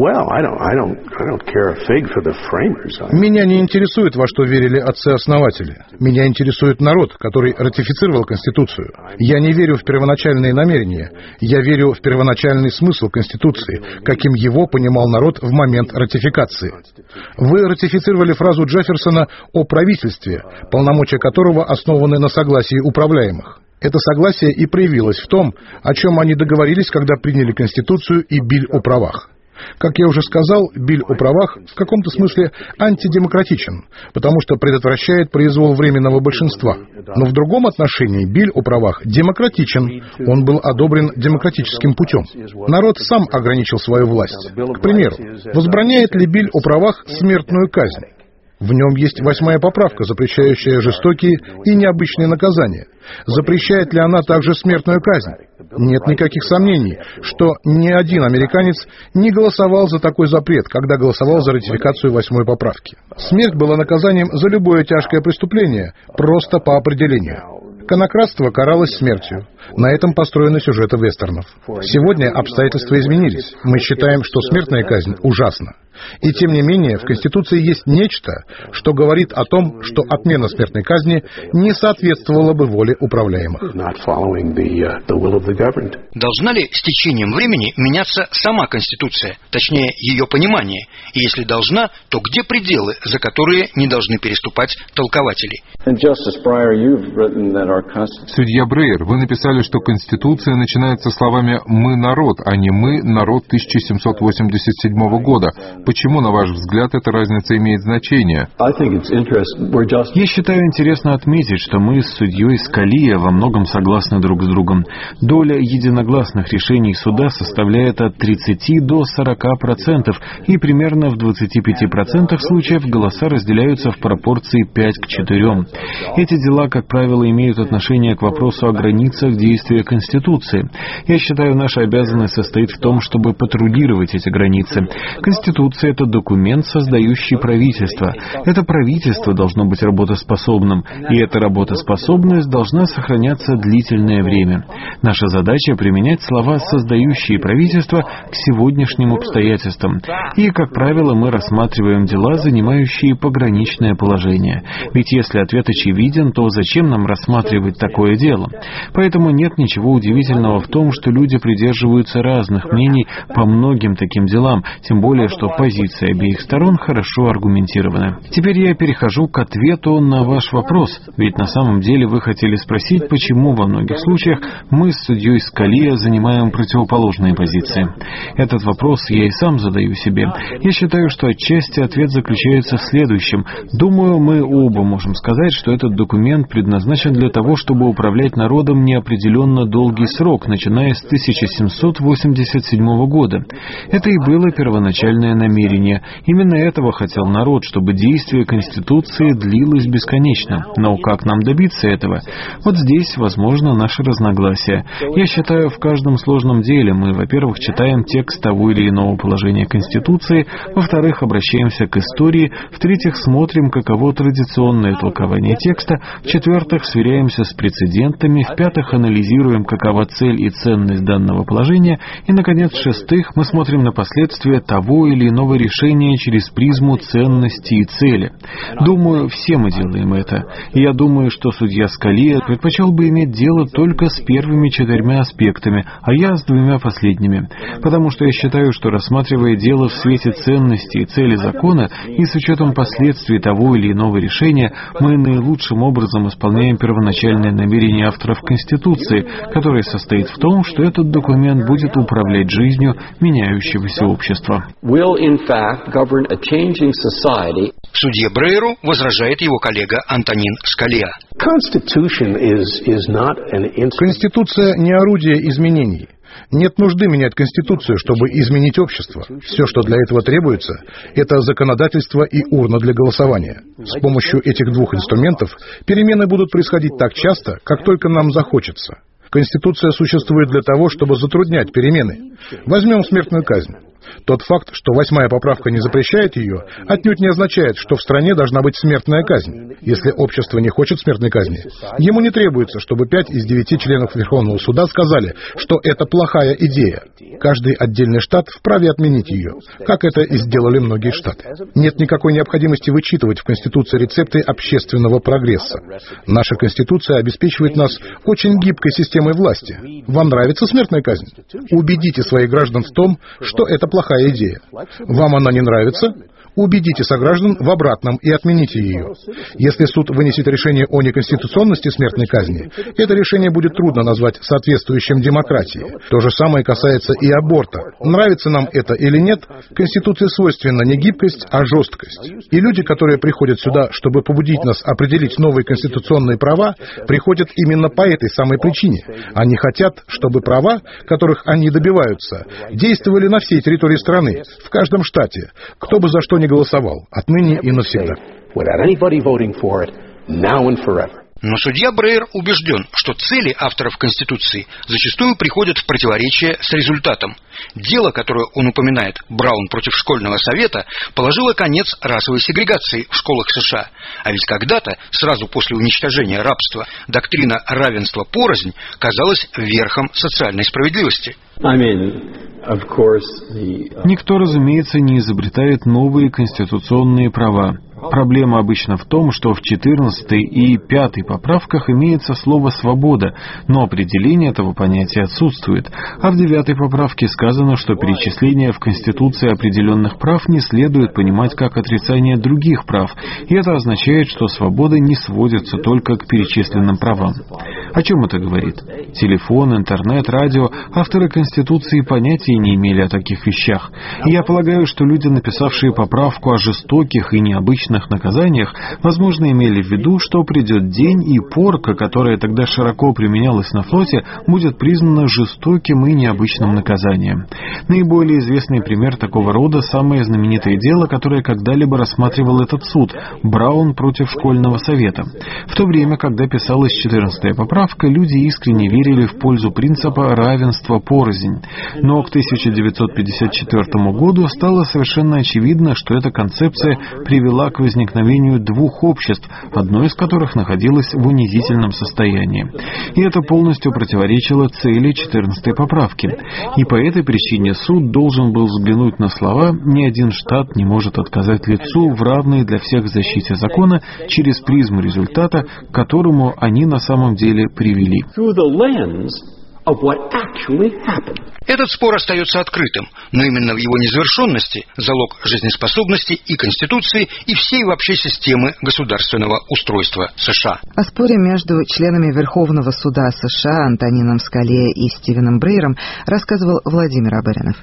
Меня не интересует, во что верили отцы-основатели. Меня интересует народ, который ратифицировал Конституцию. Я не верю в первоначальные намерения. Я верю в первоначальный смысл Конституции, каким его понимал народ в момент ратификации. Вы ратифицировали фразу Джефферсона о правительстве, полномочия которого основаны на согласии управляемых. Это согласие и проявилось в том, о чем они договорились, когда приняли Конституцию и Биль о правах. Как я уже сказал, Биль о правах в каком-то смысле антидемократичен, потому что предотвращает произвол временного большинства. Но в другом отношении Биль о правах демократичен, он был одобрен демократическим путем. Народ сам ограничил свою власть. К примеру, возбраняет ли Биль о правах смертную казнь? В нем есть 8-я поправка, запрещающая жестокие и необычные наказания. Запрещает ли она также смертную казнь? Нет никаких сомнений, что ни один американец не голосовал за такой запрет, когда голосовал за ратификацию 8-й поправки. Смерть была наказанием за любое тяжкое преступление, просто по определению. Конокрадство каралось смертью. На этом построены сюжеты вестернов. Сегодня обстоятельства изменились. Мы считаем, что смертная казнь ужасна. И тем не менее, в Конституции есть нечто, что говорит о том, что отмена смертной казни не соответствовала бы воле управляемых. Должна ли с течением времени меняться сама Конституция, точнее, ее понимание? И если должна, то где пределы, за которые не должны переступать толкователи? Судья Брейер, вы написали, что Конституция начинается словами «мы народ», а не «мы народ 1787 года». Почему, на ваш взгляд, эта разница имеет значение? Я считаю интересно отметить, что мы с судьей Скалиа во многом согласны друг с другом. Доля единогласных решений суда составляет от 30 до 40%, и примерно в 25% случаев голоса разделяются в пропорции 5 к 4. Эти дела, как правило, имеют отношение к вопросу о границах действия Конституции. Я считаю, наша обязанность состоит в том, чтобы патрулировать эти границы. Конституция — это документ, создающий правительство. Это правительство должно быть работоспособным, и эта работоспособность должна сохраняться длительное время. Наша задача — применять слова, создающие правительство, к сегодняшним обстоятельствам. И, как правило, мы рассматриваем дела, занимающие пограничное положение. Ведь если ответ очевиден, то зачем нам рассматривать такое дело? Поэтому нет ничего удивительного в том, что люди придерживаются разных мнений по многим таким делам, тем более, что позиции обеих сторон хорошо аргументированы. Теперь я перехожу к ответу на ваш вопрос, ведь на самом деле вы хотели спросить, почему во многих случаях мы с судьей Скалиа занимаем противоположные позиции. Этот вопрос я и сам задаю себе. Я считаю, что отчасти ответ заключается в следующем. Думаю, мы оба можем сказать, что этот документ предназначен для того, чтобы управлять народом неопределенно долгий срок, начиная с 1787 года. Это и было первоначальное намерение. Именно этого хотел народ, чтобы действие Конституции длилось бесконечно. Но как нам добиться этого? Вот здесь, возможно, наши разногласия. Я считаю, в каждом сложном деле мы, во-первых, читаем текст того или иного положения Конституции, во-вторых, обращаемся к истории, в-третьих, смотрим, каково традиционное толкование текста, в-четвертых, сверяемся с прецедентами, в-пятых, анализируем, какова цель и ценность данного положения, и, наконец, в-шестых, мы смотрим на последствия того или иного иного решения через призму ценности и цели. Думаю, все мы делаем это. И я думаю, что судья Скалия предпочел бы иметь дело только с первыми 4 аспектами, а я с 2 последними. Потому что я считаю, что рассматривая дело в свете ценности и цели закона и с учетом последствий того или иного решения, мы наилучшим образом исполняем первоначальное намерение авторов Конституции, которое состоит в том, что этот документ будет управлять жизнью меняющегося общества. Судье Брейеру возражает его коллега Антонин Скалия. Конституция не орудие изменений. Нет нужды менять Конституцию, чтобы изменить общество. Все, что для этого требуется, это законодательство и урна для голосования. С помощью этих 2 инструментов перемены будут происходить так часто, как только нам захочется. Конституция существует для того, чтобы затруднять перемены. Возьмем смертную казнь. Тот факт, что 8-я поправка не запрещает ее, отнюдь не означает, что в стране должна быть смертная казнь. Если общество не хочет смертной казни, ему не требуется, чтобы 5 из 9 членов Верховного суда сказали, что это плохая идея. Каждый отдельный штат вправе отменить ее, как это и сделали многие штаты. Нет никакой необходимости вычитывать в Конституции рецепты общественного прогресса. Наша Конституция обеспечивает нас очень гибкой системой власти. Вам нравится смертная казнь? Убедите своих граждан в том, что это плохая идея. Вам она не нравится? Убедите сограждан в обратном и отмените ее. Если суд вынесет решение о неконституционности смертной казни, это решение будет трудно назвать соответствующим демократии. То же самое касается и аборта. Нравится нам это или нет, Конституции свойственна не гибкость, а жесткость. И люди, которые приходят сюда, чтобы побудить нас определить новые конституционные права, приходят именно по этой самой причине. Они хотят, чтобы права, которых они добиваются, действовали на всей территории страны, в каждом штате, кто бы за что не голосовал, отныне и навсегда. Но судья Брейер убежден, что цели авторов Конституции зачастую приходят в противоречие с результатом. Дело, которое он упоминает, Браун против школьного совета, положило конец расовой сегрегации в школах США. А ведь когда-то, сразу после уничтожения рабства, доктрина равенства порознь казалась верхом социальной справедливости. Никто, разумеется, не изобретает новые конституционные права. Проблема обычно в том, что в 14 и 5 поправках имеется слово «свобода», но определение этого понятия отсутствует, а в 9 поправке сказано, что перечисление в Конституции определенных прав не следует понимать как отрицание других прав, и это означает, что свобода не сводится только к перечисленным правам. О чем это говорит? Телефон, интернет, радио, авторы Конституции понятия не имели о таких вещах. И я полагаю, что люди, написавшие поправку о жестоких и необычных наказаниях, возможно, имели в виду, что придет день, и порка, которая тогда широко применялась на флоте, будет признана жестоким и необычным наказанием. Наиболее известный пример такого рода — самое знаменитое дело, которое когда-либо рассматривал этот суд — Браун против школьного совета. В то время, когда писалась 14-я поправка, люди искренне верили в пользу принципа равенства порознь. Но к 1954 году стало совершенно очевидно, что эта концепция привела к возникновению 2 обществ, одно из которых находилось в унизительном состоянии. И это полностью противоречило цели 14-й поправки. И по этой причине суд должен был взглянуть на слова «ни один штат не может отказать лицу в равной для всех защите закона» через призму результата, к которому они на самом деле привели. Этот спор остается открытым, но именно в его незавершенности залог жизнеспособности и Конституции, и всей вообще системы государственного устройства США. О споре между членами Верховного суда США Антонином Скалия и Стивеном Брейером рассказывал Владимир Абарянов.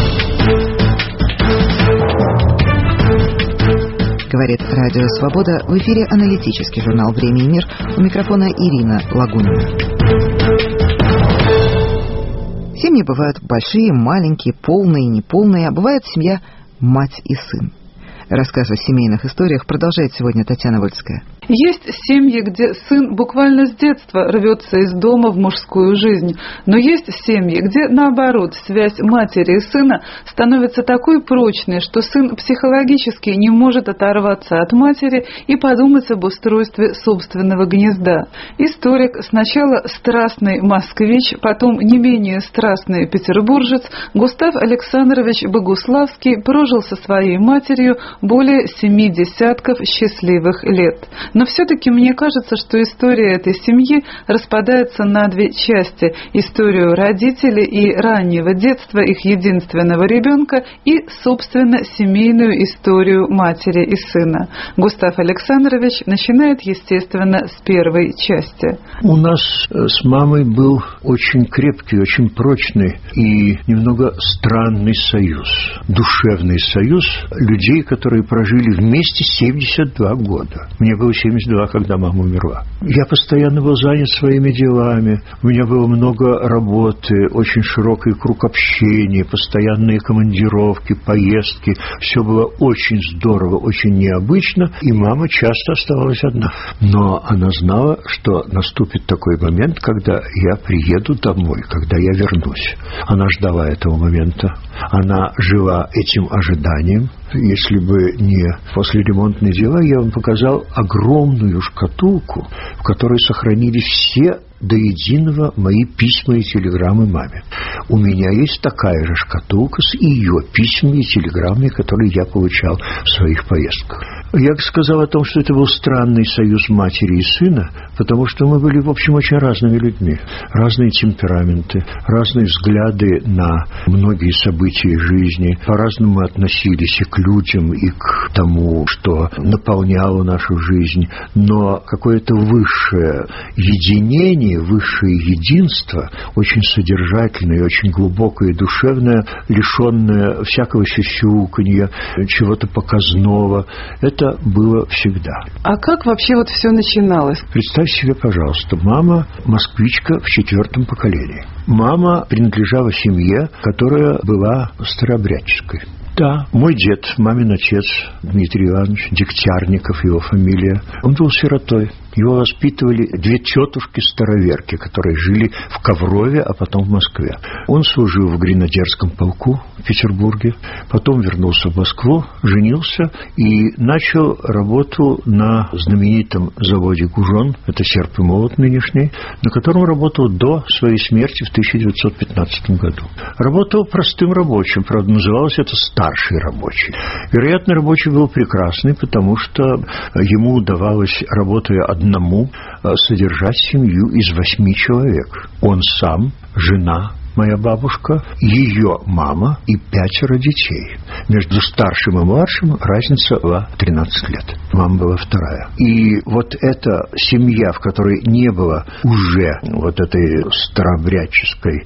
Говорит Радио Свобода. В эфире аналитический журнал «Время и мир». У микрофона Ирина Лагунина. Семьи бывают большие, маленькие, полные, неполные, а бывает семья мать и сын. Рассказ о семейных историях продолжает сегодня Татьяна Вольская. Есть семьи, где сын буквально с детства рвется из дома в мужскую жизнь. Но есть семьи, где, наоборот, связь матери и сына становится такой прочной, что сын психологически не может оторваться от матери и подумать об устройстве собственного гнезда. Историк, сначала страстный москвич, потом не менее страстный петербуржец, Густав Александрович Богуславский прожил со своей матерью более 70 счастливых лет. Но все-таки мне кажется, что история этой семьи распадается на две части. Историю родителей и раннего детства их единственного ребенка и, собственно, семейную историю матери и сына. Густав Александрович начинает, естественно, с первой части. У нас с мамой был очень крепкий, очень прочный и немного странный союз. Душевный союз людей, которые прожили вместе 72 года. Мне было 72, когда мама умерла. Я постоянно был занят своими делами. У меня было много работы, очень широкий круг общения, постоянные командировки, поездки. Все было очень здорово, очень необычно. И мама часто оставалась одна. Но она знала, что наступит такой момент, когда я приеду домой, когда я вернусь. Она ждала этого момента. Она жила этим ожиданием. Если бы не послеремонтные дела, я вам показал огромную шкатулку, в которой сохранились все до единого мои письма и телеграммы маме. У меня есть такая же шкатулка с ее письмами и телеграммами, которые я получал в своих поездках. Я сказал о том, что это был странный союз матери и сына, потому что мы были, в общем, очень разными людьми. Разные темпераменты, разные взгляды на многие события жизни. По-разному относились и к людям, и к тому, что наполняло нашу жизнь. Но какое-то высшее единение, высшее единство, очень содержательное, очень глубокое и душевное, лишенное всякого сюсюканья, чего-то показного. Это было всегда. А как вообще вот все начиналось? Представь себе, пожалуйста, мама москвичка в 4-м поколении. Мама принадлежала семье, которая была старообрядческой. Да, мой дед, мамин отец, Дмитрий Иванович Дегтярников, его фамилия, он был сиротой. Его воспитывали две тетушки-староверки, которые жили в Коврове, а потом в Москве. Он служил в гренадерском полку в Петербурге, потом вернулся в Москву, женился и начал работу на знаменитом заводе «Гужон», это серп и молот нынешний, на котором работал до своей смерти в 1915 году. Работал простым рабочим, правда, называлось это старший рабочий. Вероятно, рабочий был прекрасный, потому что ему удавалось, работая одному, содержать семью из 8 человек. Он сам, жена, моя бабушка, ее мама и 5 детей. Между старшим и младшим разница была 13 лет. Мама была вторая. И вот эта семья, в которой не было уже вот этой старообрядческой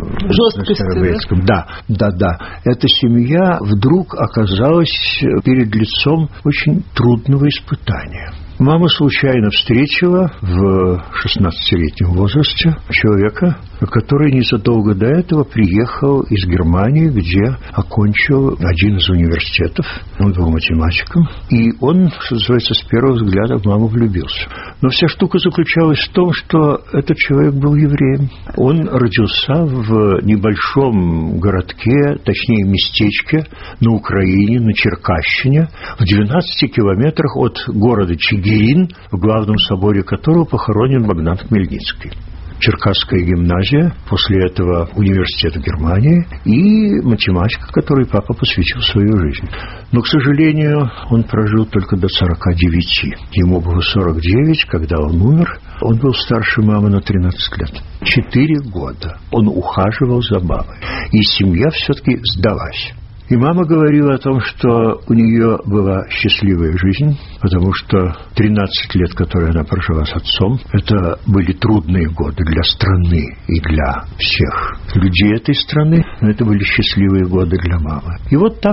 жесткости, да, эта семья вдруг оказалась перед лицом очень трудного испытания. Мама случайно встретила в 16-летнем возрасте человека, который незадолго до этого приехал из Германии, где окончил один из университетов. Он был математиком. И он, что называется, с первого взгляда в маму влюбился. Но вся штука заключалась в том, что этот человек был евреем. Он родился в небольшом городке, точнее местечке на Украине, на Черкащине, в 12 километрах от города Чигирин, в главном соборе которого похоронен Богдан Хмельницкий. Черкасская гимназия, после этого университет в Германии и математика, которой папа посвятил свою жизнь. Но, к сожалению, он прожил только до 49. Ему было 49, когда он умер. Он был старше мамы на 13 лет. 4 года он ухаживал за мамой. И семья все-таки сдалась. И мама говорила о том, что у нее была счастливая жизнь, потому что 13 лет, которые она прожила с отцом, это были трудные годы для страны и для всех людей этой страны, но это были счастливые годы для мамы. И вот так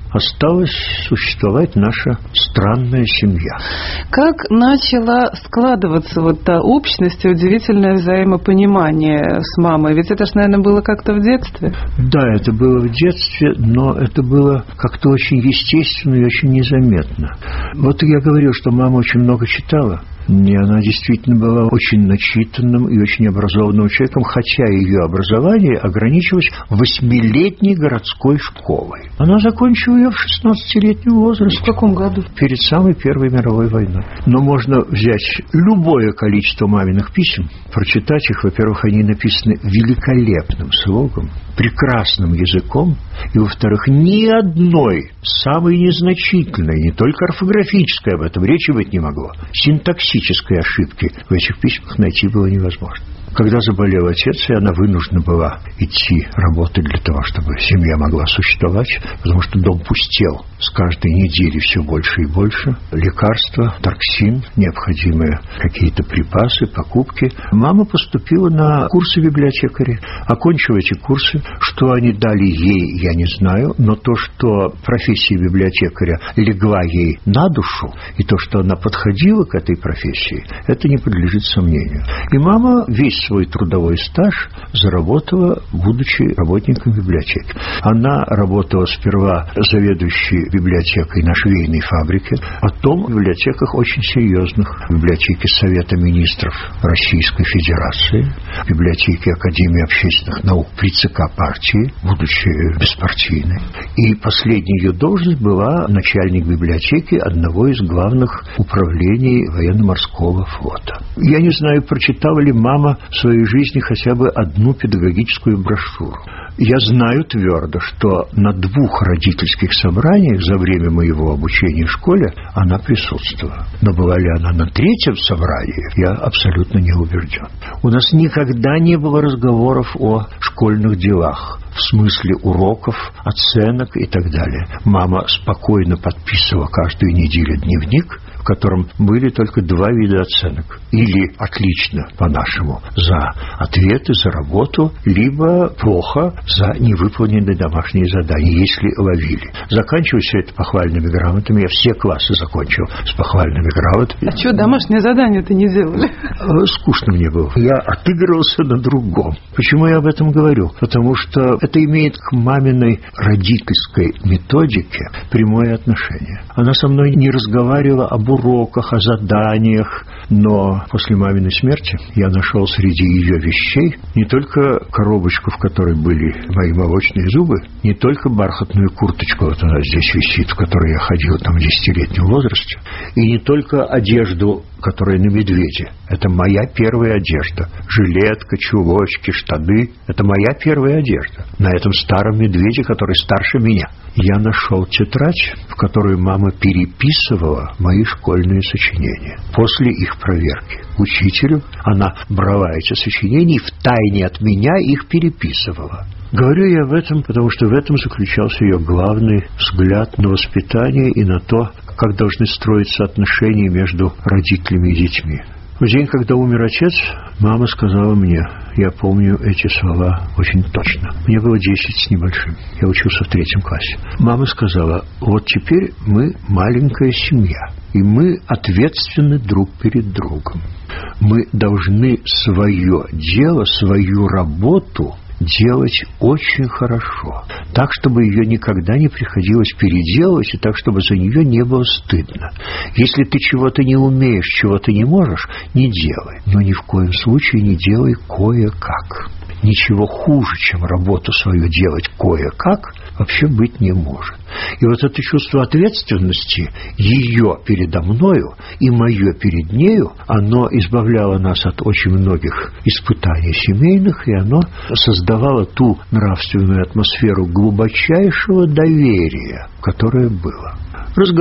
осталась существовать наша странная семья. Как начала складываться вот та общность и удивительное взаимопонимание с мамой? Ведь это ж, наверное, было как-то в детстве. Да, это было в детстве, но это было как-то очень естественно и очень незаметно. Вот я говорил, что мама очень много читала. И она действительно была очень начитанным и очень образованным человеком, хотя ее образование ограничивалось 8-летней городской школой. Она закончила ее в 16-летнем возрасте. В каком году? Перед самой Первой мировой войной. Но можно взять любое количество маминых писем, прочитать их. Во-первых, они написаны великолепным слогом, прекрасным языком, и, во-вторых, ни одной самой незначительной, не только орфографической, об этом речи быть не могло, синтаксической ошибки в этих письмах найти было невозможно. Когда заболел отец, и она вынуждена была идти работать для того, чтобы семья могла существовать, потому что дом пустел с каждой недели все больше и больше. Лекарства, торксин, необходимые какие-то припасы, покупки. Мама поступила на курсы библиотекаря. Окончив эти курсы, что они дали ей, я не знаю, но то, что профессия библиотекаря легла ей на душу, и то, что она подходила к этой профессии, это не подлежит сомнению. И мама весь свой трудовой стаж заработала, будучи работником библиотеки. Она работала сперва заведующей библиотекой на швейной фабрике, потом в библиотеках очень серьезных, в библиотеке Совета министров Российской Федерации, в библиотеке Академии общественных наук при ЦК партии, будучи беспартийной. И последняя ее должность была начальник библиотеки одного из главных управлений военно-морского флота. Я не знаю, прочитала ли мама в своей жизни хотя бы одну педагогическую брошюру. Я знаю твердо, что на 2 родительских собраниях за время моего обучения в школе она присутствовала. Но была ли она на 3-м собрании, я абсолютно не убежден. У нас никогда не было разговоров о школьных делах, в смысле уроков, оценок и так далее. Мама спокойно подписывала каждую неделю дневник, в котором были только 2 вида оценок. Или отлично, по-нашему, за ответы, за работу, либо плохо за невыполненные домашние задания, если ловили. Заканчиваю все это похвальными грамотами. Я все классы закончил с похвальными грамотами. А что, домашнее задание-то не делали? Скучно мне было. Я отыгрывался на другом. Почему я об этом говорю? Потому что это имеет к маминой родительской методике прямое отношение. Она со мной не разговаривала об уроках, о заданиях, но после маминой смерти я нашел среди ее вещей не только коробочку, в которой были мои молочные зубы, не только бархатную курточку, вот она здесь висит, в которой я ходил там в 10-летнем возрасте, и не только одежду, которая на медведе. Это моя первая одежда. Жилетка, чулочки, штаны. Это моя первая одежда. На этом старом медведе, который старше меня. Я нашел тетрадь, в которую мама переписывала мои школьные сочинения. После их проверки учителю она брала эти сочинения и втайне от меня их переписывала. Говорю я об этом, потому что в этом заключался ее главный взгляд на воспитание и на то, как должны строиться отношения между родителями и детьми. В день, когда умер отец, мама сказала мне, я помню эти слова очень точно. Мне было 10 с небольшим. Я учился в 3 классе. Мама сказала, вот теперь мы маленькая семья, и мы ответственны друг перед другом. Мы должны свое дело, свою работу делать очень хорошо, так, чтобы ее никогда не приходилось переделывать, и так, чтобы за нее не было стыдно. Если ты чего-то не умеешь, чего-то не можешь, не делай, но ни в коем случае не делай кое-как. Ничего хуже, чем работу свою делать кое-как, вообще быть не может. И вот это чувство ответственности, ее передо мною и мое перед нею, оно избавляло нас от очень многих испытаний семейных, и оно создавало ту нравственную атмосферу глубочайшего доверия, которое было. Разговор.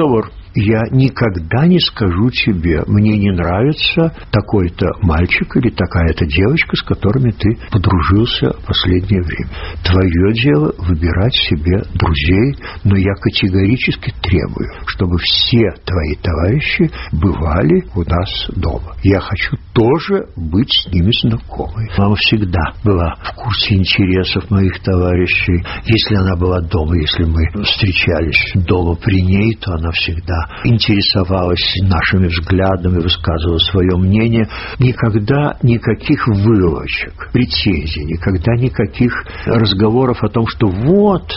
я никогда не скажу тебе: мне не нравится такой-то мальчик или такая-то девочка, с которыми ты подружился в последнее время. Твое дело выбирать себе друзей, но я категорически требую, чтобы все твои товарищи бывали у нас дома. Я хочу тоже быть с ними знакомой. Мама всегда была в курсе интересов моих товарищей. Если она была дома, если мы встречались дома при ней, то она всегда интересовалась нашими взглядами, высказывала свое мнение. Никогда никаких вылазок, претензий, никогда никаких разговоров о том, что вот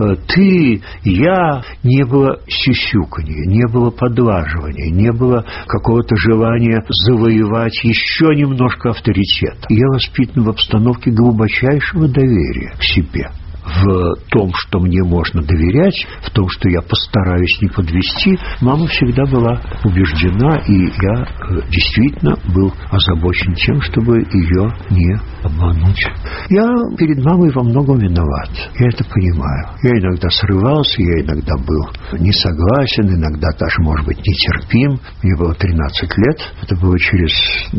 ты, я. Не было сюсюканья, не было подваживания, не было какого-то желания завоевать еще немножко авторитета. Я воспитан в обстановке глубочайшего доверия к себе. В том, что мне можно доверять, в том, что я постараюсь не подвести, мама всегда была убеждена, и я действительно был озабочен тем, чтобы ее не обмануть. Я перед мамой во многом виноват, я это понимаю. Я иногда срывался, я иногда был не согласен, иногда даже, может быть, нетерпим. Мне было 13 лет, это было через 2,5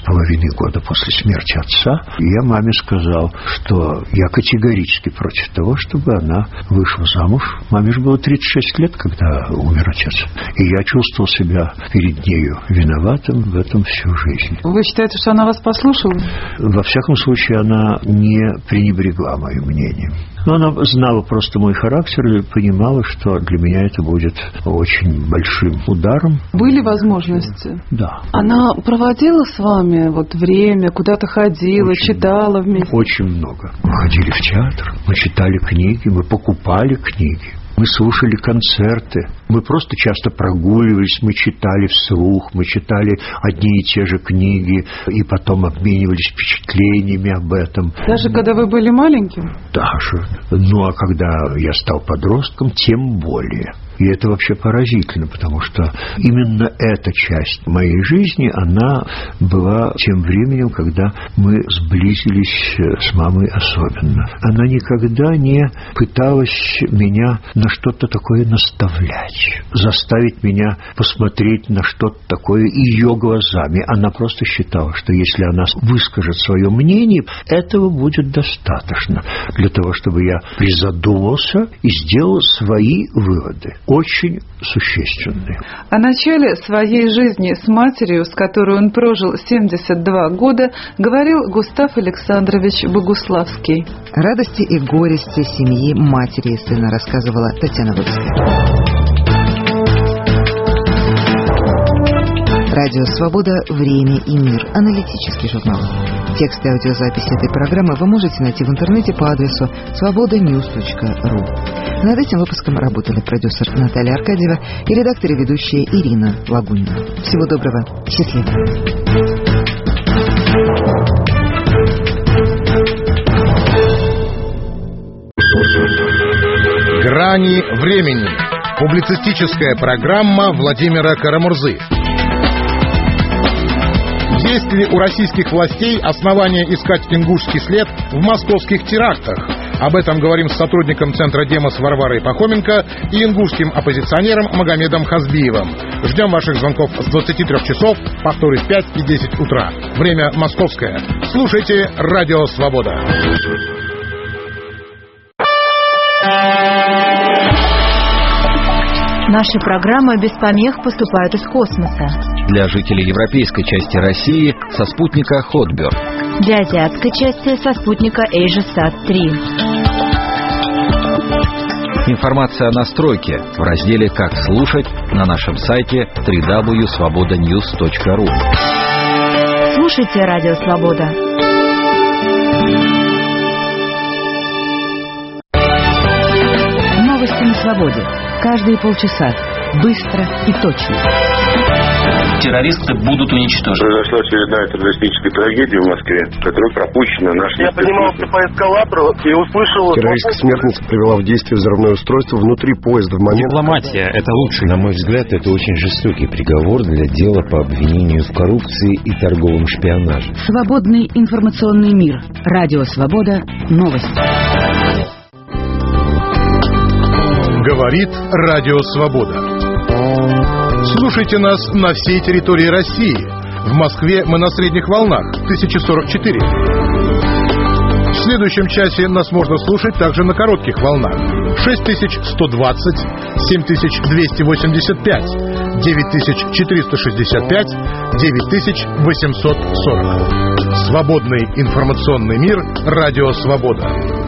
года после смерти отца. И я маме сказал, что я категорически против того, чтобы она вышла замуж. Маме же было 36 лет, когда умер отец. И я чувствовал себя перед нею виноватым в этом всю жизнь. Вы считаете, что она вас послушала? Во всяком случае, она не пренебрегла моим мнением. Но она знала просто мой характер и понимала, что для меня это будет очень большим ударом. Были возможности? Да. Она проводила с вами время, куда-то ходила, очень читала вместе? Очень много. Мы ходили в театр, мы читали книги, мы покупали книги. Мы слушали концерты, мы просто часто прогуливались, мы читали вслух, мы читали одни и те же книги и потом обменивались впечатлениями об этом. Даже когда вы были маленьким? Даже. Ну, а когда я стал подростком, тем более. И это вообще поразительно, потому что именно эта часть моей жизни, она была тем временем, когда мы сблизились с мамой особенно. Она никогда не пыталась меня на что-то такое наставлять, заставить меня посмотреть на что-то такое ее глазами. Она просто считала, что если она выскажет свое мнение, этого будет достаточно для того, чтобы я призадумался и сделал свои выводы. Очень существенные. О начале своей жизни с матерью, с которой он прожил 72 года, говорил Густав Александрович Богуславский. Радости и горести семьи матери и сына рассказывала Татьяна Выборгская. Радио «Свобода. Время и мир». Аналитический журнал. Текст и аудиозапись этой программы вы можете найти в интернете по адресу svobodanews.ru. Над этим выпуском работали продюсер Наталья Аркадьева и редактор и ведущая Ирина Лагунина. Всего доброго. Счастливо. «Грани времени». Публицистическая программа Владимира Карамурзы. Есть ли у российских властей основания искать ингушский след в московских терактах? Об этом говорим с сотрудником Центра Демос Варварой Пахоменко и ингушским оппозиционером Магомедом Хазбиевым. Ждем ваших звонков с 23 часов, повторы в 5 и 10 утра. Время московское. Слушайте «Радио Свобода». Наши программы без помех поступают из космоса. Для жителей европейской части России со спутника Хотберг. Для азиатской части со спутника AsiaSat-3. Информация о настройке в разделе «Как слушать» на нашем сайте www.svobodanews.ru. Слушайте «Радио Свобода». Новости на свободе. Каждые полчаса. Быстро и точно. Террористы будут уничтожены. Произошла очередная террористическая трагедия в Москве, которая пропущена нашими. Я поднимался по эскалатору и услышал... Террористская смертница привела в действие взрывное устройство внутри поезда в момент... Дипломатия — это лучший. На мой взгляд, это очень жестокий приговор для дела по обвинению в коррупции и торговом шпионаже. Свободный информационный мир. Радио Свобода. Новости. Говорит Радио Свобода. Слушайте нас на всей территории России. В Москве мы на средних волнах 1044. В следующем часе нас можно слушать также на коротких волнах 6120, 7285, 9465, 9840. Свободный информационный мир. Радио Свобода.